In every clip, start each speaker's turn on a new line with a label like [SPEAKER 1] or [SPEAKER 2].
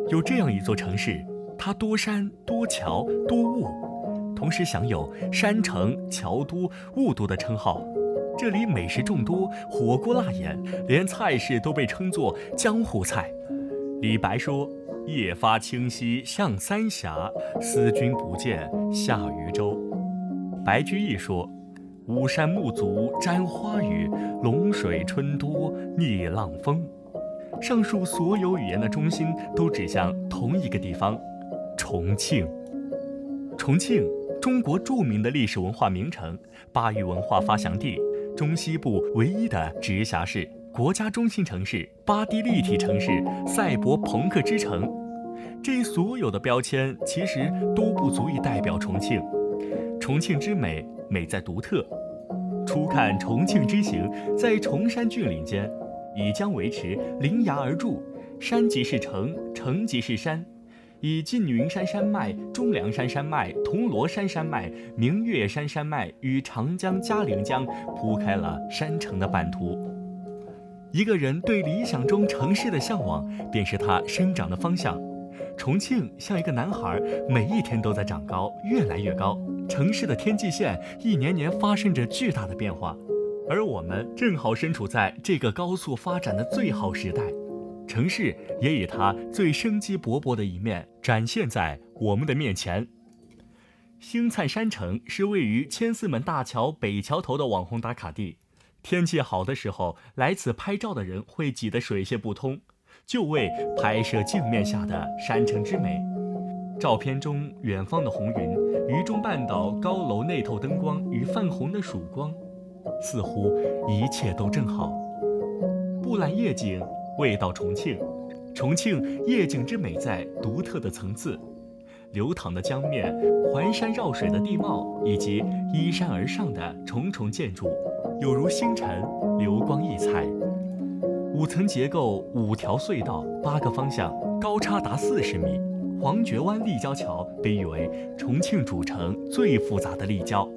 [SPEAKER 1] 有这样一座城市，它多山多桥多雾，同时享有山城、桥都、雾都的称号。这里美食众多，火锅辣眼，连菜式都被称作江湖菜。李白说：“夜发清溪向三峡，思君不见下渝州。”白居易说：“巫山木足沾花雨，龙水春多逆浪风。”上述所有语言的中心都指向同一个地方——重庆。重庆，中国著名的历史文化名城，巴渝文化发祥地，中西部唯一的直辖市，国家中心城市，巴黎立体城市，赛博朋克之城。这所有的标签其实都不足以代表重庆。重庆之美，美在独特。初看重庆之行，在崇山峻岭间，以江为池，临崖而筑，山即是城，城即是山，以缙云山山脉、终梁山山脉、铜锣山山脉、明月山山脉与长江、嘉陵江铺开了山城的版图。一个人对理想中城市的向往，便是他生长的方向。重庆像一个男孩，每一天都在长高，越来越高。城市的天际线一年年发生着巨大的变化，而我们正好身处在这个高速发展的最好时代。城市也以它最生机勃勃的一面展现在我们的面前。星灿山城是位于千厮门大桥北桥头的网红打卡地，天气好的时候，来此拍照的人会挤得水泄不通，就为拍摄镜面下的山城之美。照片中远方的红云，渝中半岛高楼内透灯光与泛红的曙光，似乎一切都正好。布览夜景，味道重庆。重庆夜景之美在独特的层次，流淌的江面，环山绕水的地貌，以及依山而上的重重建筑，有如星辰，流光溢彩。5层结构，5条隧道，8个方向，高差达40米。黄觉湾立交桥被誉为重庆主城最复杂的立交。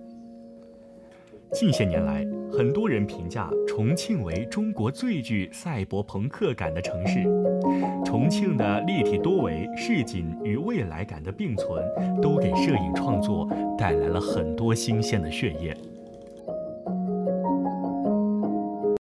[SPEAKER 1] 近些年来，很多人评价重庆为中国最具赛博朋克感的城市。重庆的立体多维、市井与未来感的并存，都给摄影创作带来了很多新鲜的血液。